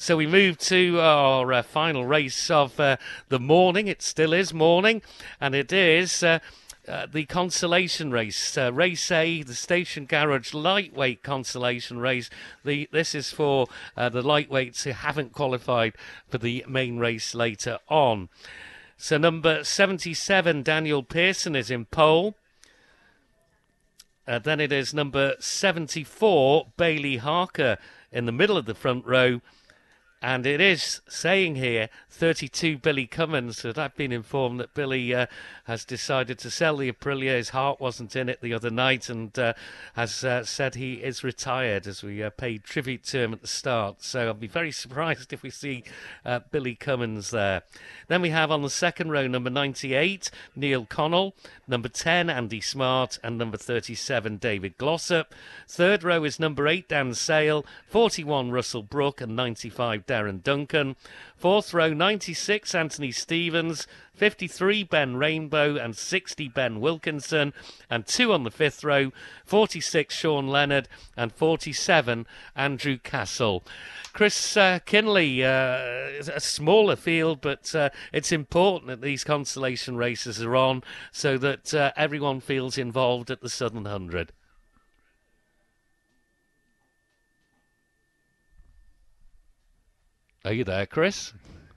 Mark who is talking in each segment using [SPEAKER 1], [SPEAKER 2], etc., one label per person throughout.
[SPEAKER 1] So we move to our final race of the morning. It still is morning, and it is the consolation race. Race A, the Station Garage lightweight consolation race. This is for the lightweights who haven't qualified for the main race later on. So number 77, Daniel Pearson, is in pole. Then it is number 74, Bailey Harker, in the middle of the front row. And it is saying here, 32, Billy Cummins, that I've been informed that Billy has decided to sell the Aprilia. His heart wasn't in it the other night, and has said he is retired, as we paid tribute to him at the start. So I'll be very surprised if we see Billy Cummins there. Then we have on the second row number 98, Neil Connell, number 10, Andy Smart, and number 37, David Glossop. Third row is number 8, Dan Sale, 41, Russell Brook, and 95, Darren Duncan. Fourth row, 96, Anthony Stevens, 53, Ben Rainbow, and 60, Ben Wilkinson. And 2 on the fifth row, 46, Sean Leonard, and 47, Andrew Castle. Chris Kinley, a smaller field, but it's important that these consolation races are on so that everyone feels involved at the Southern 100. Are you there, Chris?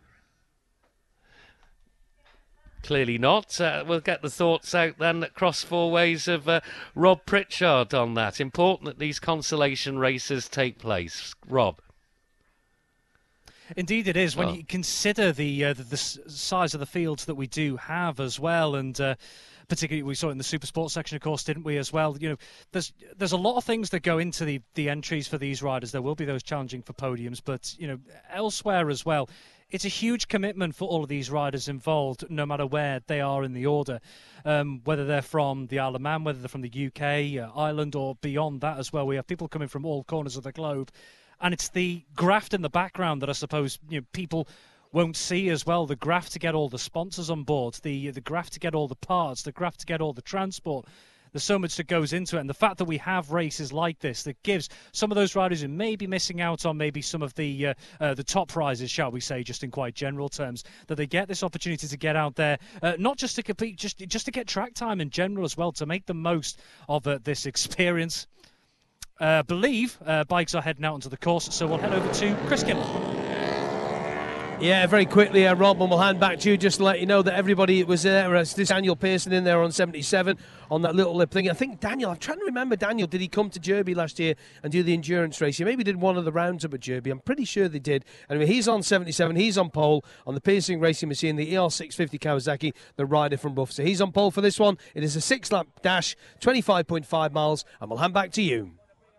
[SPEAKER 1] Clearly not. We'll get the thoughts out then across four ways of Rob Pritchard on that. Important that these consolation races take place. Rob.
[SPEAKER 2] Indeed it is, when you consider the size of the fields that we do have as well, and particularly we saw it in the Super Sports section, of course, didn't we, as well? You know, there's a lot of things that go into the entries for these riders. There will be those challenging for podiums, but, you know, elsewhere as well, it's a huge commitment for all of these riders involved, no matter where they are in the order, whether they're from the Isle of Man, whether they're from the UK, Ireland, or beyond that as well. We have people coming from all corners of the globe. And it's the graft in the background that I suppose, you know, people won't see as well. The graft to get all the sponsors on board, the graft to get all the parts, the graft to get all the transport. There's so much that goes into it. And the fact that we have races like this that gives some of those riders who may be missing out on maybe some of the top prizes, shall we say, just in quite general terms, that they get this opportunity to get out there, not just to compete, just to get track time in general as well, to make the most of this experience. Believe bikes are heading out onto the course, so we'll head over to Chris Kinley.
[SPEAKER 3] Yeah, very quickly, Rob, and we'll hand back to you just to let you know that everybody was there. It's this Daniel Pearson in there on 77 on that little lip thing. I think Daniel, I'm trying to remember, Daniel, did he come to Derby last year and do the endurance race? He maybe did one of the rounds up at Derby. I'm pretty sure they did. Anyway, he's on 77. He's on pole on the Pearson Racing Machine, the ER650 Kawasaki, the rider from Buff. So he's on pole for this one. It is a 6-lap dash, 25.5 miles, and we'll hand back to you.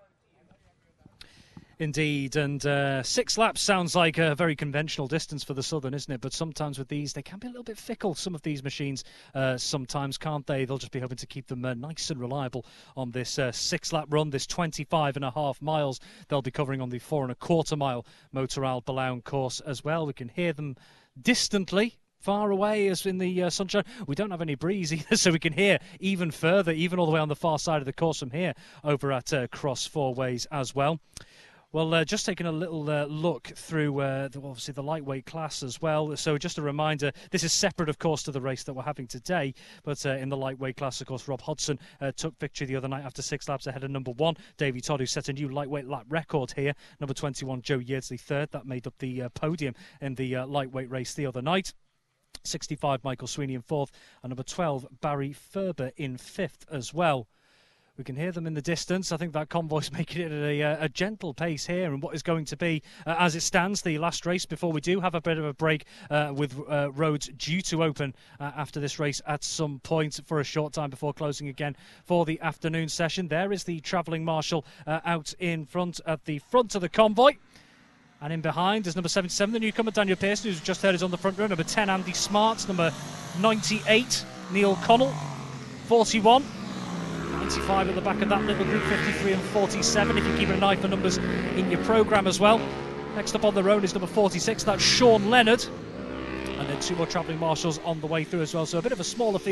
[SPEAKER 2] Indeed, and 6 laps sounds like a very conventional distance for the Southern, isn't it? But sometimes with these, they can be a little bit fickle, some of these machines, sometimes, can't they? They'll just be hoping to keep them nice and reliable on this 6-lap run, this 25.5 miles they'll be covering on the 4.25 mile Motoral Balaun course as well. We can hear them distantly, far away as in the sunshine. We don't have any breeze either, so we can hear even further, even all the way on the far side of the course from here over at Cross Four Ways as well. Well, just taking a little look through, obviously, the lightweight class as well. So just a reminder, this is separate, of course, to the race that we're having today. But in the lightweight class, of course, Rob Hodgson took victory the other night after 6 laps ahead of number 1, Davey Todd, who set a new lightweight lap record here. Number 21, Joe Yeardsley, third. That made up the podium in the lightweight race the other night. 65, Michael Sweeney in 4th. And number 12, Barry Ferber in 5th as well. We can hear them in the distance. I think that convoy's making it at a gentle pace here, and what is going to be, as it stands, the last race before we do have a bit of a break with roads due to open after this race at some point for a short time before closing again for the afternoon session. There is the travelling marshal out in front at the front of the convoy. And in behind is number 77, the newcomer Daniel Pearson, who's just heard is on the front row. Number 10, Andy Smart. Number 98, Neil Connell. 41. 95 at the back of that little group, 53 and 47, if you're keeping an eye for numbers in your programme as well. Next up on the road is number 46, that's Sean Leonard. And then 2 more travelling marshals on the way through as well. So a bit of a smaller field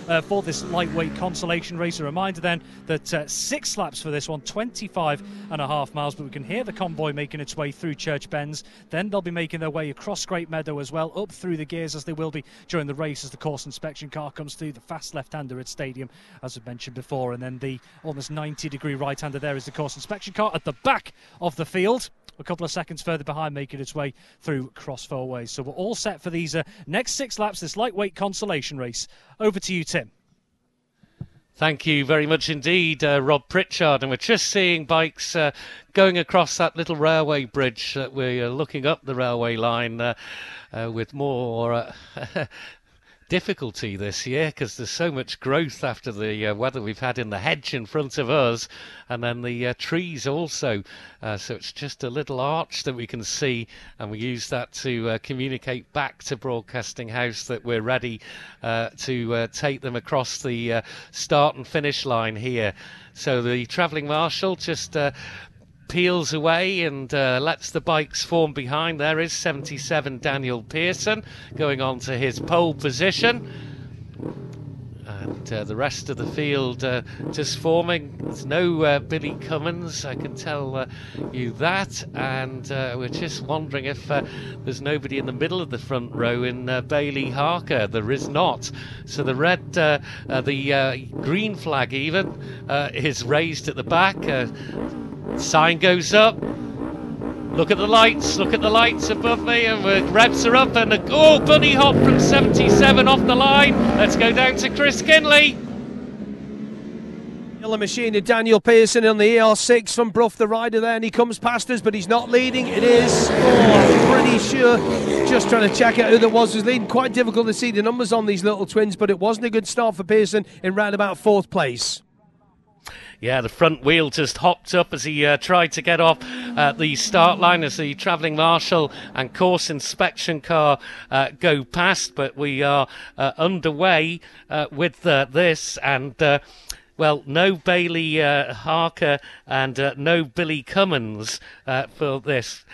[SPEAKER 2] for this lightweight consolation race. A reminder then that 6 laps for this one, 25.5 miles, but we can hear the convoy making its way through Church Bends. Then they'll be making their way across Great Meadow as well, up through the gears as they will be during the race as the course inspection car comes through the fast left-hander at Stadium, as I've mentioned before, and then the almost 90-degree right-hander there is the course inspection car at the back of the field, a couple of seconds further behind, making its way through Cross Four Ways. So we're all set for these next 6 laps, this lightweight consolation race. Over to you, Tim.
[SPEAKER 1] Thank you very much indeed, Rob Pritchard. And we're just seeing bikes going across that little railway bridge that we're looking up the railway line with more difficulty this year, because there's so much growth after the weather we've had in the hedge in front of us, and then the trees also. So it's just a little arch that we can see, and we use that to communicate back to Broadcasting House that we're ready to take them across the start and finish line here. So the travelling marshal just peels away and lets the bikes form behind. There is 77 Daniel Pearson going on to his pole position, and the rest of the field just forming. There's no Billy Cummins, I can tell you that, and we're just wondering if there's nobody in the middle of the front row in Bailey Harker. There is not. So the red, the green flag even is raised at the back. Sign goes up. Look at the lights above me, and the revs are up, and bunny hop from 77 off the line. Let's go down to Chris Kinley.
[SPEAKER 3] The machine of Daniel Pearson on the ER6 from Brough, the rider there, and he comes past us, but he's not leading. It is, I'm pretty sure, just trying to check out who that was leading. Quite difficult to see the numbers on these little twins, but it wasn't a good start for Pearson in round about 4th place.
[SPEAKER 1] Yeah, the front wheel just hopped up as he tried to get off the start line as the travelling marshal and course inspection car go past. But we are underway with this, and well, no Bailey Harker and no Billy Cummins for this.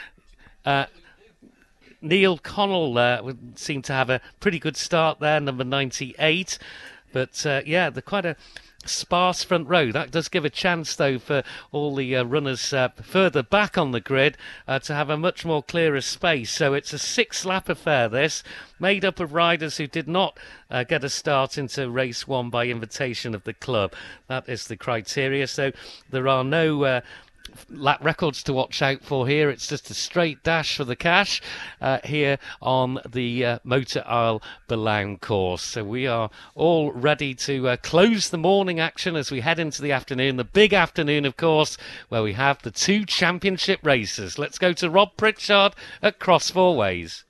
[SPEAKER 1] Neil Connell would seem to have a pretty good start there, number 98. But yeah, they're quite a sparse front row. That does give a chance, though, for all the runners further back on the grid to have a much more clearer space. So it's a 6-lap affair, this, made up of riders who did not get a start into race 1 by invitation of the club. That is the criteria. So there are no lap records to watch out for here. It's just a straight dash for the cash here on the Motor Isle Boulogne course. So we are all ready to close the morning action as we head into the afternoon, the big afternoon, of course, where we have the 2 championship races. Let's go to Rob Pritchard at Cross Four Ways.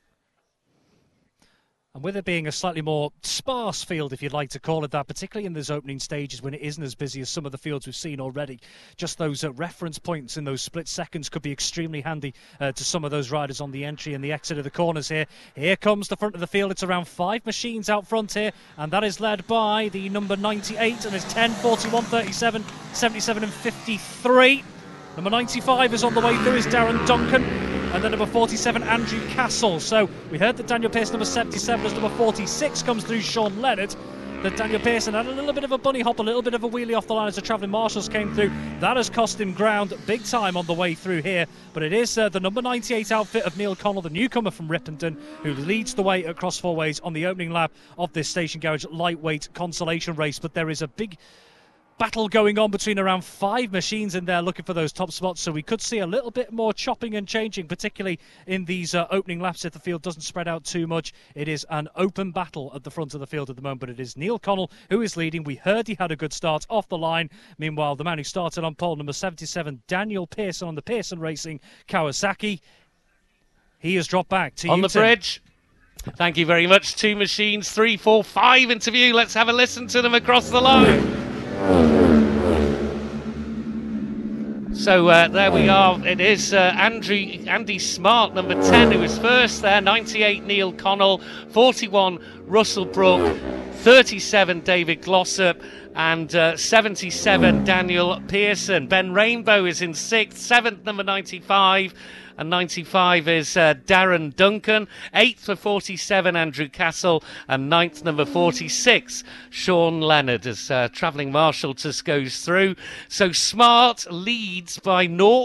[SPEAKER 2] And with it being a slightly more sparse field, if you'd like to call it that, particularly in those opening stages when it isn't as busy as some of the fields we've seen already, just those reference points in those split seconds could be extremely handy to some of those riders on the entry and the exit of the corners here. Here comes the front of the field. It's around 5 machines out front here, and that is led by the number 98, and it's 10, 41, 37, 77 and 53. Number 95 is on the way through, is Darren Duncan. And then number 47, Andrew Castle. So we heard that Daniel Pearson, number 77, as number 46 comes through, Sean Leonard. That Daniel Pearson had a little bit of a bunny hop, a little bit of a wheelie off the line as the travelling marshals came through. That has cost him ground big time on the way through here. But it is the number 98 outfit of Neil Connell, the newcomer from Ripponden, who leads the way across Four Ways on the opening lap of this Station Garage lightweight consolation race. But there is a big battle going on between around 5 machines in there looking for those top spots, so we could see a little bit more chopping and changing, particularly in these opening laps if the field doesn't spread out too much. It is an open battle at the front of the field at the moment, but it is Neil Connell who is leading. We heard he had a good start off the line. Meanwhile, the man who started on pole, number 77, Daniel Pearson on the Pearson Racing Kawasaki, he has dropped back to
[SPEAKER 1] on the bridge. Thank you very much. 2 machines, 3, 4, 5 interview. Let's have a listen to them across the line. So there we are. It is Andy Smart, number 10, who was first there. 98, Neil Connell. 41, Russell Brook. 37, David Glossop. and 77 Daniel Pearson. Ben Rainbow is in 6th, 7th number 95, and 95 is Darren Duncan. 8th for 47 Andrew Castle, and 9th number 46 Sean Leonard as travelling marshal just goes through. So Smart leads by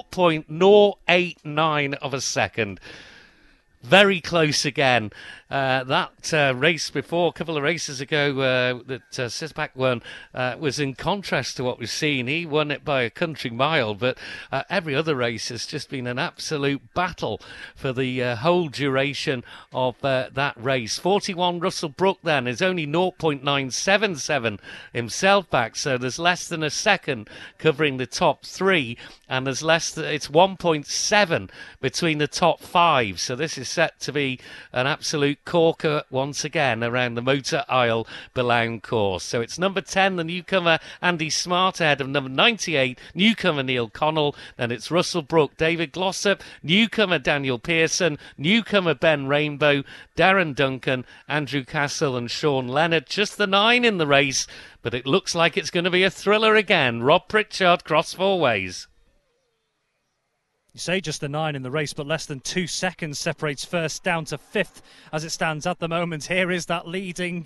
[SPEAKER 1] 0.089 of a second. Very close again. That race before, a couple of races ago, that Sisbach won, was in contrast to what we've seen. He won it by a country mile, but every other race has just been an absolute battle for the whole duration of that race. 41 Russell Brook then is only 0.977 himself back, so there's less than a second covering the top 3, and there's it's 1.7 between the top 5, so this is set to be an absolute corker once again around the Motor Isle Belawn course. So it's number 10, the newcomer Andy Smart, ahead of number 98, newcomer Neil Connell. Then it's Russell Brook, David Glossop, newcomer Daniel Pearson, newcomer Ben Rainbow, Darren Duncan, Andrew Castle and Sean Leonard. Just the 9 in the race, but it looks like it's going to be a thriller again. Rob Pritchard, Cross Four Ways.
[SPEAKER 2] You say just the 9 in the race, but less than 2 seconds separates first down to 5th as it stands at the moment. Here is that leading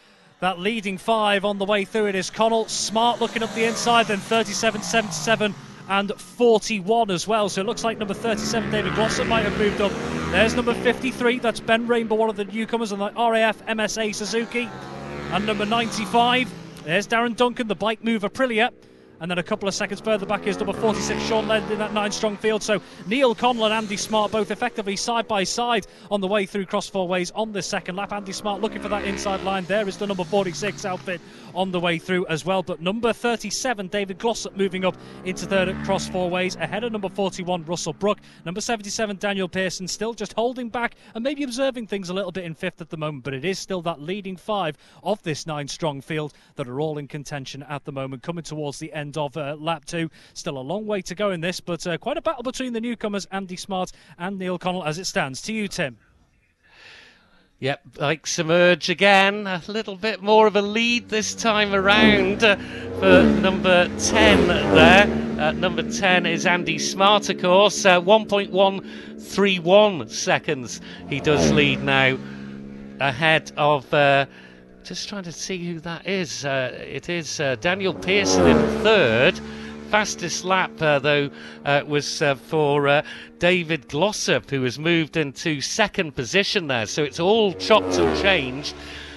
[SPEAKER 2] 5 on the way through. It is Connell. Smart looking up the inside, then 37, 77 and 41 as well. So it looks like number 37, David Glossop, might have moved up. There's number 53, that's Ben Rainbow, one of the newcomers on the RAF MSA Suzuki. And number 95, there's Darren Duncan, the bike mover Aprilia. And then a couple of seconds further back is number 46, Sean Leonard, in that 9-strong field. So Neil Connell and Andy Smart both effectively side by side on the way through Cross Four Ways on this second lap. Andy Smart looking for that inside line. There is the number 46 outfit on the way through as well. But number 37, David Glossop, moving up into third at Cross Four Ways, ahead of number 41, Russell Brook. Number 77, Daniel Pearson, still just holding back and maybe observing things a little bit in 5th at the moment. But it is still that leading 5 of this 9-strong field that are all in contention at the moment, coming towards the end of lap 2. Still a long way to go in this, but quite a battle between the newcomers, Andy Smart and Neil Connell, as it stands. To you, Tim.
[SPEAKER 1] Yep, Bikes emerge again. A little bit more of a lead this time around for number 10 there. Number 10 is Andy Smart, of course. 1.131 seconds he does lead now, ahead of... just trying to see who that is. It is Daniel Pearson in 3rd. Fastest lap, though, was for David Glossop, who has moved into 2nd position there. So it's all chopped and changed.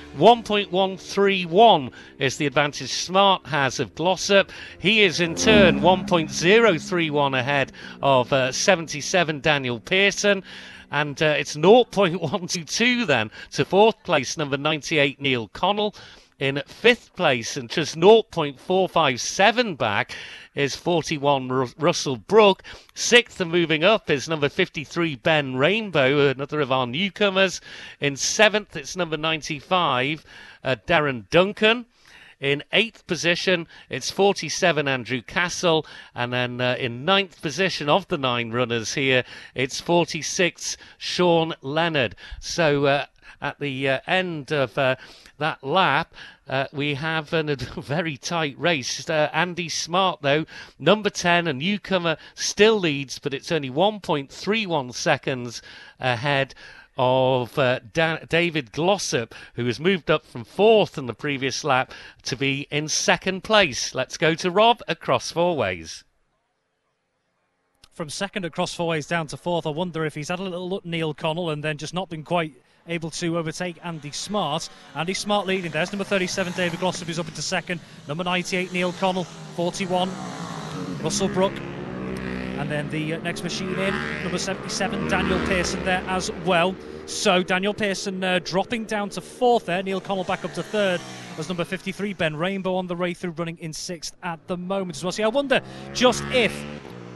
[SPEAKER 1] 1.131 is the advantage Smart has of Glossop. He is in turn 1.031 ahead of 77 Daniel Pearson. And it's 0.122 then to 4th place, number 98, Neil Connell. In 5th place, and just 0.457 back, is 41 Russell Brook. 6th and moving up is number 53, Ben Rainbow, another of our newcomers. In 7th, it's number 95, Darren Duncan. In 8th position, it's 47 Andrew Castle, and then in 9th position of the 9 runners here, it's 46 Sean Leonard. So at the end of that lap, we have a very tight race. Andy Smart, though, number 10, a newcomer, still leads, but it's only 1.31 seconds ahead of David Glossop, who has moved up from 4th in the previous lap to be in 2nd place. Let's go to Rob at Cross Four Ways.
[SPEAKER 2] From 2nd at Cross Four Ways down to 4th, I wonder if he's had a little look, Neil Connell, and then just not been quite able to overtake Andy Smart. Andy Smart leading. There's number 37, David Glossop, who's up into 2nd. Number 98, Neil Connell. 41, Russell Brook. And then the next machine in, number 77, Daniel Pearson there as well. So Daniel Pearson dropping down to 4th there. Neil Connell back up to 3rd. As number 53, Ben Rainbow on the way through, running in 6th at the moment as well. See, I wonder just if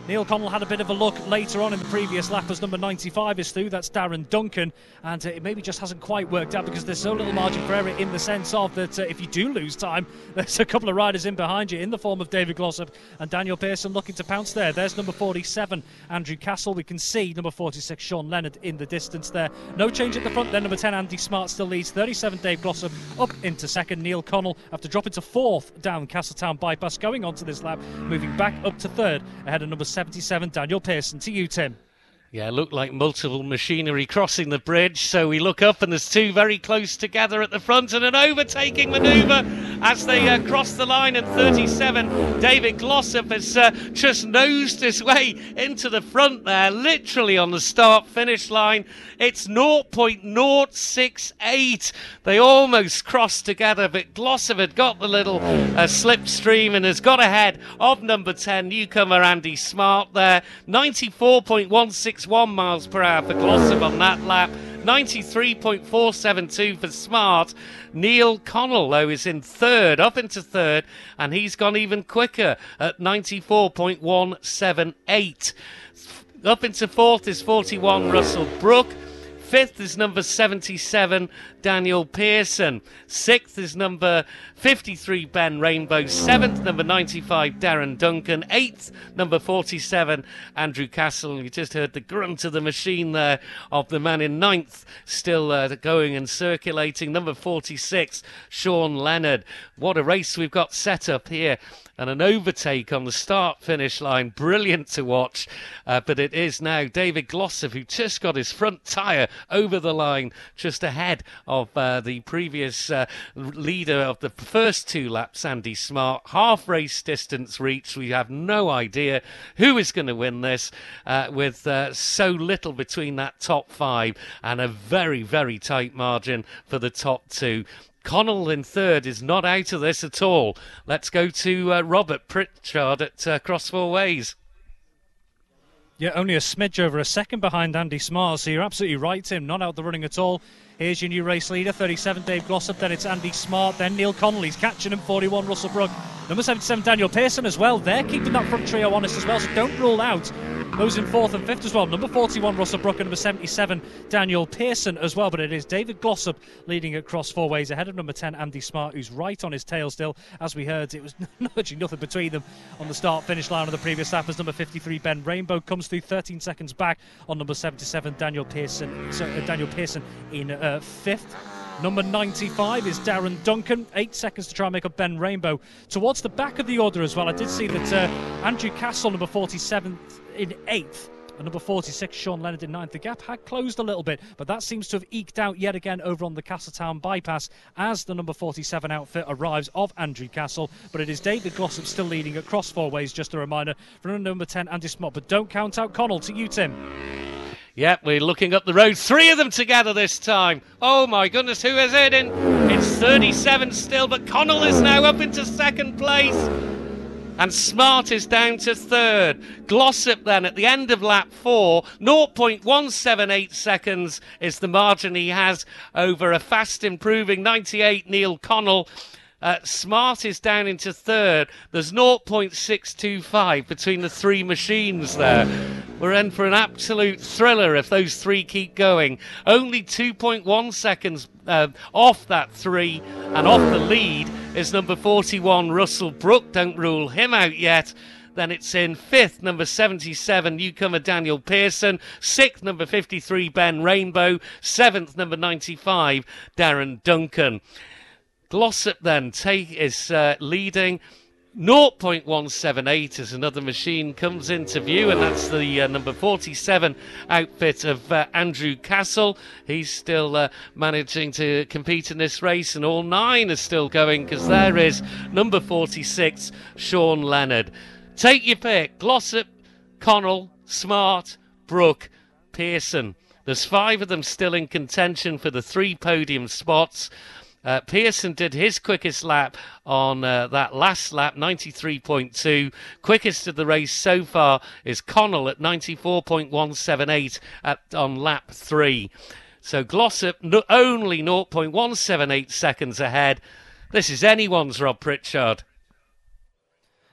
[SPEAKER 2] Neil Connell had a bit of a look later on in the previous lap as number 95 is through. That's Darren Duncan, and it maybe just hasn't quite worked out because there's so little margin for error in the sense of that if you do lose time, there's a couple of riders in behind you in the form of David Glossop and Daniel Pearson looking to pounce there. There's number 47, Andrew Castle. We can see number 46, Sean Leonard, in the distance there. No change at the front. Then number 10, Andy Smart, still leads. 37, Dave Glossop up into second. Neil Connell, after dropping to fourth down Castletown bypass, going on to this lap, moving back up to third ahead of number 77, Daniel Pearson. To you, Tim.
[SPEAKER 1] Yeah, looked like multiple machinery crossing the bridge, so we look up and there's two very close together at the front and an overtaking manoeuvre as they cross the line, and 37, David Glossop has just nosed his way into the front there, literally on the start-finish line. It's 0.068. They almost crossed together, but Glossop had got the little slipstream and has got ahead of number 10, newcomer Andy Smart there. 94.161 miles per hour for Glossop on that lap. 93.472 for Smart. Neil Connell, though, is in third, up into third, and he's gone even quicker at 94.178. Up into fourth is 41, Russell Brook. Fifth is number 77, Daniel Pearson. Sixth is number 53, Ben Rainbow. Seventh, number 95, Darren Duncan. Eighth, number 47, Andrew Castle. You just heard the grunt of the machine there of the man in ninth, still going and circulating. Number 46, Sean Leonard. What a race we've got set up here. And an overtake on the start-finish line. Brilliant to watch. But it is now David Glossop, who just got his front tyre over the line, just ahead of the previous leader of the first two laps, Andy Smart. Half race distance reached. We have no idea who is going to win this with so little between that top five and a very, very tight margin for the top two. Connell in third is not out of this at all. Let's go to Robert Pritchard at Cross Four Ways.
[SPEAKER 2] Yeah, only a smidge over a second behind Andy Smart, so you're absolutely right, Tim. Not out the running at all. Here's your new race leader, 37, Dave Glossop. Then it's Andy Smart. Then Neil Connell. He's catching him, 41, Russell Brook. Number 77, Daniel Pearson as well. They're keeping that front trio honest as well, so don't rule out those in fourth and fifth as well. Number 41, Russell Brook, and number 77, Daniel Pearson as well. But it is David Glossop leading at Cross Four Ways ahead of number 10, Andy Smart, who's right on his tail still. As we heard, it was virtually nothing between them on the start-finish line of the previous lap as number 53, Ben Rainbow, comes through 13 seconds back on number 77, Daniel Pearson in fifth. Number 95 is Darren Duncan. 8 seconds to try and make up Ben Rainbow. Towards the back of the order as well, I did see that Andrew Castle, number 47, in 8th. And number 46, Sean Leonard, in 9th. The gap had closed a little bit, but that seems to have eked out yet again over on the Castletown bypass as the number 47 outfit arrives of Andrew Castle. But it is David Glossop still leading at Cross Four Ways, just a reminder, from number 10, Andy Smart. But don't count out Connell. To you, Tim.
[SPEAKER 1] Yep, we're looking up the road. 3 of them together this time. Oh my goodness, who is it in? It's 37 still, but Connell is now up into second place. And Smart is down to third. Glossop then at the end of lap 4, 0.178 seconds is the margin he has over a fast improving 98 Neil Connell. Smart is down into third. There's 0.625 between the three machines there. We're in for an absolute thriller if those three keep going. Only 2.1 seconds off that 3 and off the lead is number 41, Russell Brook. Don't rule him out yet. Then it's in 5th, number 77, newcomer Daniel Pearson. 6th, number 53, Ben Rainbow. 7th, number 95, Darren Duncan. Glossop then is leading. 0.178 as another machine comes into view, and that's the number 47 outfit of Andrew Castle. He's still managing to compete in this race, and all 9 are still going because there is number 46, Sean Leonard. Take your pick. Glossop, Connell, Smart, Brook, Pearson. There's 5 of them still in contention for the 3 podium spots. Pearson did his quickest lap on that last lap, 93.2. Quickest of the race so far is Connell at 94.178 on lap 3. So Glossop only 0.178 seconds ahead. This is anyone's, Rob Pritchard.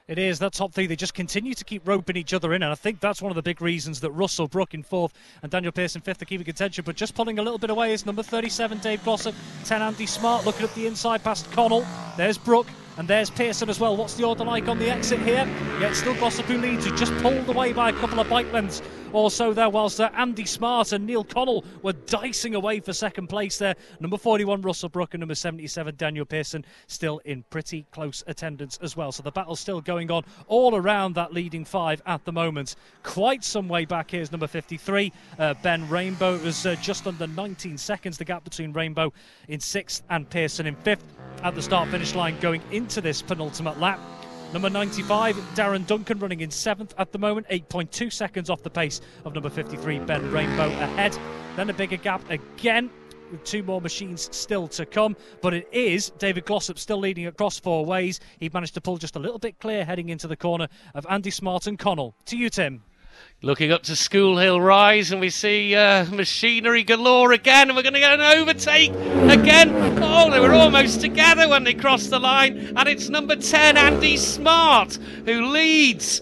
[SPEAKER 2] It is, that top three, they just continue to keep roping each other in, and I think that's one of the big reasons that Russell Brook in fourth and Daniel Pearson fifth are keeping contention, but just pulling a little bit away is number 37, Dave Glossop, 10, Andy Smart, looking up the inside past Connell. There's Brook, and there's Pearson as well. What's the order like on the exit here? Yeah, it's still Glossop who leads, who just pulled away by a couple of bike lengths or so there, whilst Andy Smart and Neil Connell were dicing away for second place there. Number 41, Russell Brook, and number 77, Daniel Pearson, still in pretty close attendance as well. So the battle's still going on all around that leading five at the moment. Quite some way back here is number 53, Ben Rainbow. It was just under 19 seconds, the gap between Rainbow in sixth and Pearson in fifth at the start-finish line going into this penultimate lap. Number 95, Darren Duncan, running in seventh at the moment, 8.2 seconds off the pace of number 53, Ben Rainbow, ahead. Then a bigger gap again, with two more machines still to come, but it is David Glossop still leading across four ways. He managed to pull just a little bit clear heading into the corner of Andy Smart and Connell. To you, Tim.
[SPEAKER 1] Looking up to School Hill Rise, and we see machinery galore again, and we're going to get an overtake again. Oh, they were almost together when they crossed the line, and it's number 10, Andy Smart, who leads.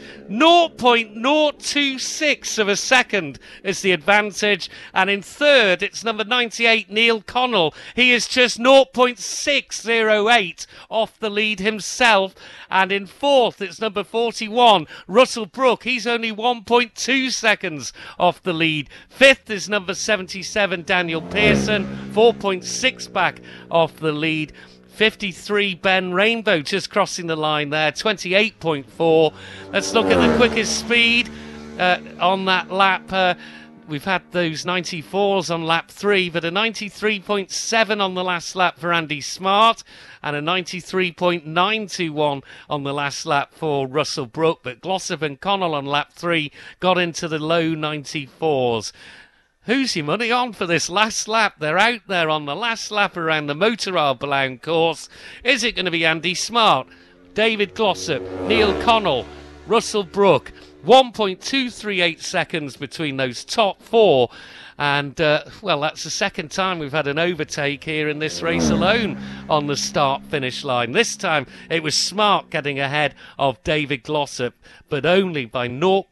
[SPEAKER 1] 0.026 of a second is the advantage, and in third it's number 98, Neil Connell. He is just 0.608 off the lead himself, and in fourth it's number 41, Russell Brook. He's only 1.2 seconds off the lead. Fifth is number 77, Daniel Pearson, 4.6 back off the lead. 53, Ben Rainbow, just crossing the line there, 28.4. Let's look at the quickest speed on that lap. We've had those 94s on lap 3, but a 93.7 on the last lap for Andy Smart and a 93.921 on the last lap for Russell Brook. But Glossop and Connell on lap 3 got into the low 94s. Who's your money on for this last lap? They're out there on the last lap around the Motorrad Blount course. Is it going to be Andy Smart, David Glossop, Neil Connell, Russell Brook? 1.238 seconds between those top four. And, well, that's the second time we've had an overtake here in this race alone on the start-finish line. This time it was Smart getting ahead of David Glossop, but only by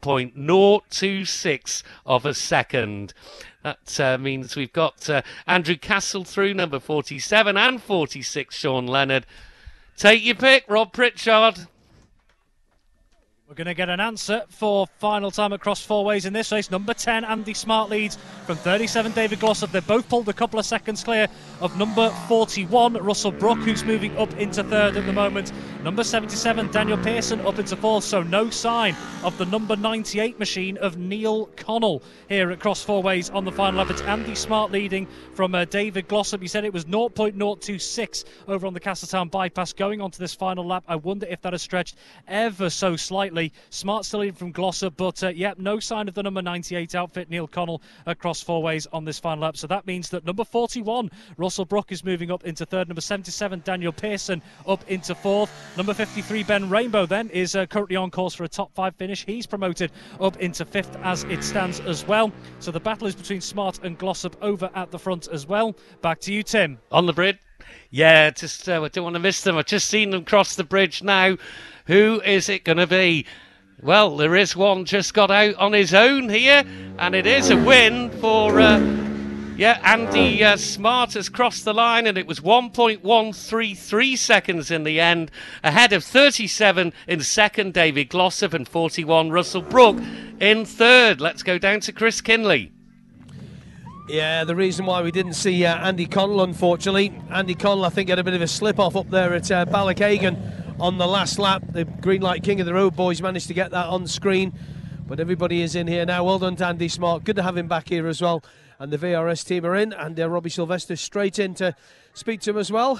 [SPEAKER 1] 0.026 of a second. That means we've got Andrew Castle through, number 47, and 46, Sean Leonard. Take your pick, Rob Pritchard.
[SPEAKER 2] We're going to get an answer for final time across four ways in this race. Number 10, Andy Smart leads from 37, David Glossop. They've both pulled a couple of seconds clear of number 41, Russell Brook, who's moving up into third at the moment. Number 77, Daniel Pearson, up into fourth, so no sign of the number 98 machine of Neil Connell here at cross four ways on the final lap. It's Andy Smart leading from David Glossop. He said it was 0.026 over on the Castletown bypass going on to this final lap. I wonder if that has stretched ever so slightly. Smart still leading from Glossop, but no sign of the number 98 outfit, Neil Connell, across four ways on this final lap. So that means that number 41, Russell Brook, is moving up into third. Number 77, Daniel Pearson, up into fourth. Number 53, Ben Rainbow, then, is currently on course for a top five finish. He's promoted up into fifth as it stands as well. So the battle is between Smart and Glossop over at the front as well. Back to you, Tim.
[SPEAKER 1] On the bridge. Yeah, just I don't want to miss them. I've just seen them cross the bridge now. Who is it going to be? Well, there is one just got out on his own here, and it is a win for Andy Smart has crossed the line, and it was 1.133 seconds in the end, ahead of 37 in second, David Glossop, and 41, Russell Brook, in third. Let's go down to Chris Kinley.
[SPEAKER 3] Yeah, the reason why we didn't see Andy Connell, unfortunately. Andy Connell, I think, had a bit of a slip-off up there at Ballachagan on the last lap. The Green Light King of the Road boys managed to get that on screen, but everybody is in here now. Well done to Andy Smart. Good to have him back here as well. And the VRS team are in, and Robbie Sylvester straight in to speak to him as well.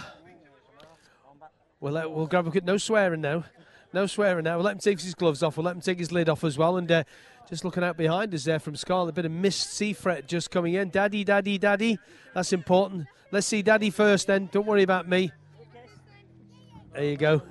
[SPEAKER 3] We'll grab a quick, no swearing now. No swearing now. We'll let him take his gloves off. We'll let him take his lid off as well. And just looking out behind us there from Scarlett, a bit of missed sea fret just coming in. Daddy, daddy, daddy. That's important. Let's see Daddy first then. Don't worry about me. There you go.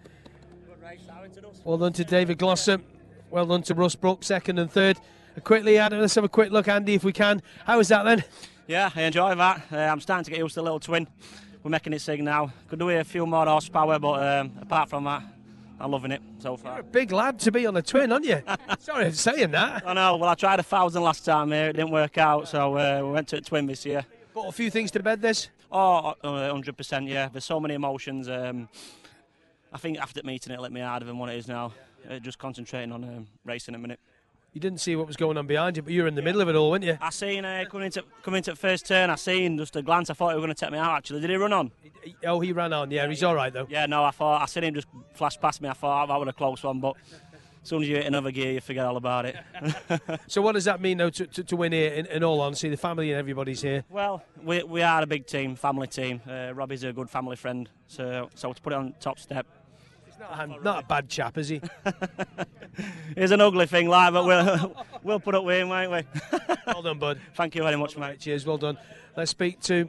[SPEAKER 3] Well done to David Glossop. Well done to Russ Brook, second and third. Quickly, Adam, let's have a quick look, Andy, if we can. How was that then?
[SPEAKER 4] Yeah, I enjoy that. I'm starting to get used to the little twin. We're making it sing now. Could do with a few more horsepower, but apart from that, I'm loving it so far.
[SPEAKER 3] You're a big lad to be on a twin, aren't you? Sorry for saying that.
[SPEAKER 4] I know. Well, I tried 1,000 last time here. It didn't work out, so we went to a twin this year.
[SPEAKER 3] Put a few things to bed this.
[SPEAKER 4] Oh, 100%, yeah. There's so many emotions. I think after meeting it, let me harder than what it is now. Just concentrating on racing a minute.
[SPEAKER 3] You didn't see what was going on behind you, but you were in the middle of it all, weren't you?
[SPEAKER 4] I seen coming into the first turn. I seen just a glance. I thought he was going to take me out. Actually, did he run on?
[SPEAKER 3] Oh, he ran on. Yeah, he's all right though.
[SPEAKER 4] Yeah, no. I seen him just flash past me. I thought that was a close one, but as soon as you hit another gear, you forget all about it.
[SPEAKER 3] So what does that mean, though, to win here? In all honesty, the family and everybody's here.
[SPEAKER 4] Well, we are a big team, family team. Robbie's a good family friend, so to put it on top step.
[SPEAKER 3] Not a bad chap, is he?
[SPEAKER 4] He's an ugly thing, like, but we'll put up with him, won't we?
[SPEAKER 3] Well done, bud.
[SPEAKER 4] Thank you very much, mate.
[SPEAKER 3] Cheers, well done. Let's speak to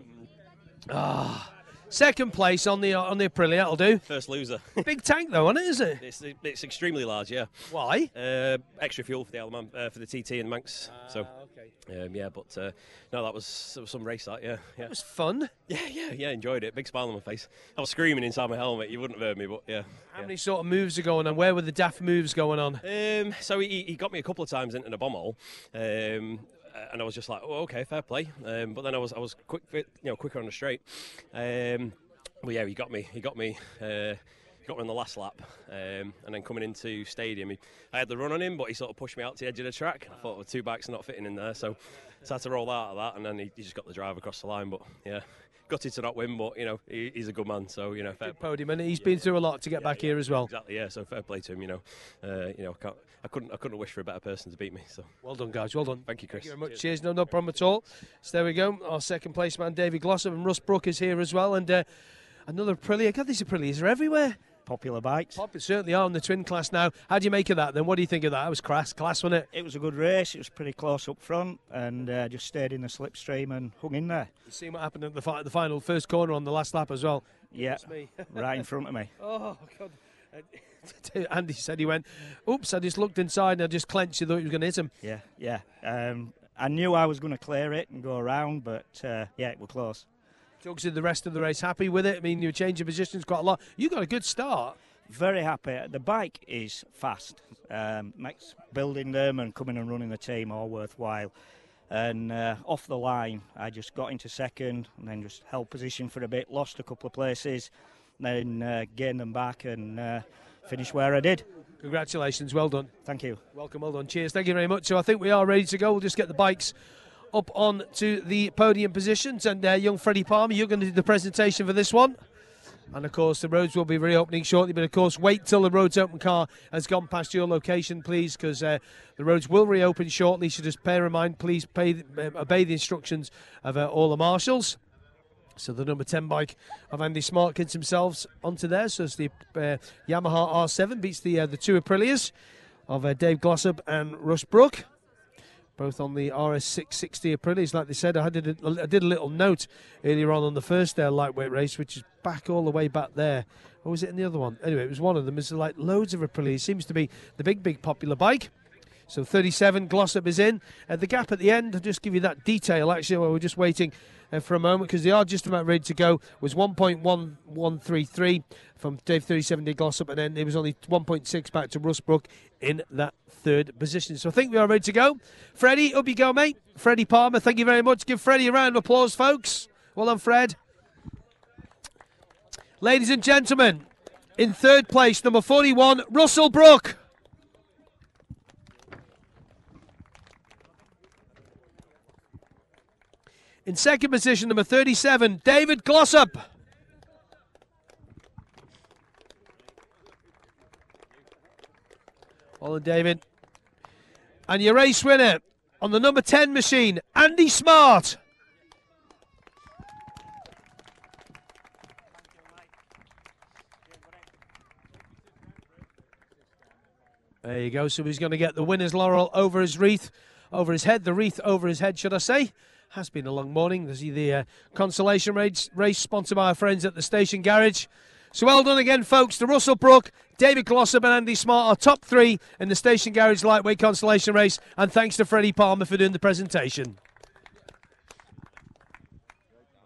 [SPEAKER 3] second place on the Aprilia. That'll do.
[SPEAKER 5] First loser.
[SPEAKER 3] Big tank though, isn't it?
[SPEAKER 5] It's extremely large, yeah.
[SPEAKER 3] Why?
[SPEAKER 5] Extra fuel for the Alaman, for the TT and the Manx. So, yeah, but no, that was some race. That, yeah.
[SPEAKER 3] It was fun.
[SPEAKER 5] Yeah, enjoyed it. Big smile on my face. I was screaming inside my helmet. You wouldn't have heard me, but yeah.
[SPEAKER 3] How many sort of moves are going on? Where were the daft moves going on?
[SPEAKER 5] So he got me a couple of times into the bomb hole. And I was just like, oh, okay, fair play. But then I was quicker on the straight. But yeah, he got me on the last lap. And then coming into stadium, I had the run on him, but he sort of pushed me out to the edge of the track. I thought, well, two bikes not fitting in there, so I had to roll out of that. And then he just got the drive across the line. But yeah, gutted to not win, but he's a good man, so fair
[SPEAKER 3] podium, and he's been through a lot to get back here as well.
[SPEAKER 5] Exactly, yeah. So fair play to him. I couldn't wish for a better person to beat me. So
[SPEAKER 3] well done, guys. Well done.
[SPEAKER 5] Thank you, Chris.
[SPEAKER 3] Thank you very much. Cheers. No problem at all. So there we go. Our second place man, David Glossop, and Russ Brook is here as well, and another Aprilia. God, these Aprilias are everywhere.
[SPEAKER 6] Popular bikes.
[SPEAKER 3] Certainly are in the twin class now. How do you make of that then? What do you think of that? It was class, wasn't it?
[SPEAKER 6] It was a good race. It was pretty close up front, and just stayed in the slipstream and hung in there.
[SPEAKER 3] You seen what happened at the final first corner on the last lap as well?
[SPEAKER 6] Yeah, right in front of me.
[SPEAKER 3] Oh, God. Andy said he went, oops, I just looked inside and I just clenched. I thought he was going to hit him.
[SPEAKER 6] Yeah. I knew I was going to clear it and go around, but yeah, it was close.
[SPEAKER 3] Jugs did the rest of the race happy with it? I mean, you were changing positions quite a lot. You got a good start.
[SPEAKER 6] Very happy. The bike is fast. Makes building them and coming and running the team all worthwhile. And off the line, I just got into second and then just held position for a bit, lost a couple of places, then gained them back and finished where I did.
[SPEAKER 3] Congratulations, well done.
[SPEAKER 6] Thank you.
[SPEAKER 3] Welcome, well done. Cheers, thank you very much. So I think we are ready to go. We'll just get the bikes up on to the podium positions, and young Freddie Palmer, you're going to do the presentation for this one. And of course the roads will be reopening shortly, but of course wait till the roads open car has gone past your location, please, because the roads will reopen shortly, so just bear in mind, please obey the instructions of all the marshals. So the number 10 bike of Andy Smartkins themselves onto there, so it's the Yamaha R7 beats the two Aprilias of Dave Glossop and Russ Brook. Both on the RS660 Aprilias, like they said. I did a little note earlier on the first lightweight race, which is back all the way back there. Or was it in the other one? Anyway, it was one of them. There's like loads of Aprilias. Seems to be the big popular bike. So 37, Glossop is in. The gap at the end, I'll just give you that detail actually while we're just waiting for a moment, because they are just about ready to go, was 1.1133 from Dave 37 to Glossop, and then it was only 1.6 back to Russ Brook in that third position. So I think we are ready to go. Freddie, up you go, mate. Freddie Palmer, thank you very much. Give Freddie a round of applause, folks. Well done, Fred. Ladies and gentlemen, in third place, number 41, Russell Brook. In second position, number 37, David Glossop. Well done, David. And your race winner on the number 10 machine, Andy Smart. There you go. So he's going to get the winner's laurel over his wreath, over his head, the wreath over his head, should I say. Has been a long morning. There's the consolation race sponsored by our friends at the Station Garage. So well done again, folks, to Russell Brook, David Glossop and Andy Smart, our top three in the Station Garage lightweight consolation race. And thanks to Freddie Palmer for doing the presentation.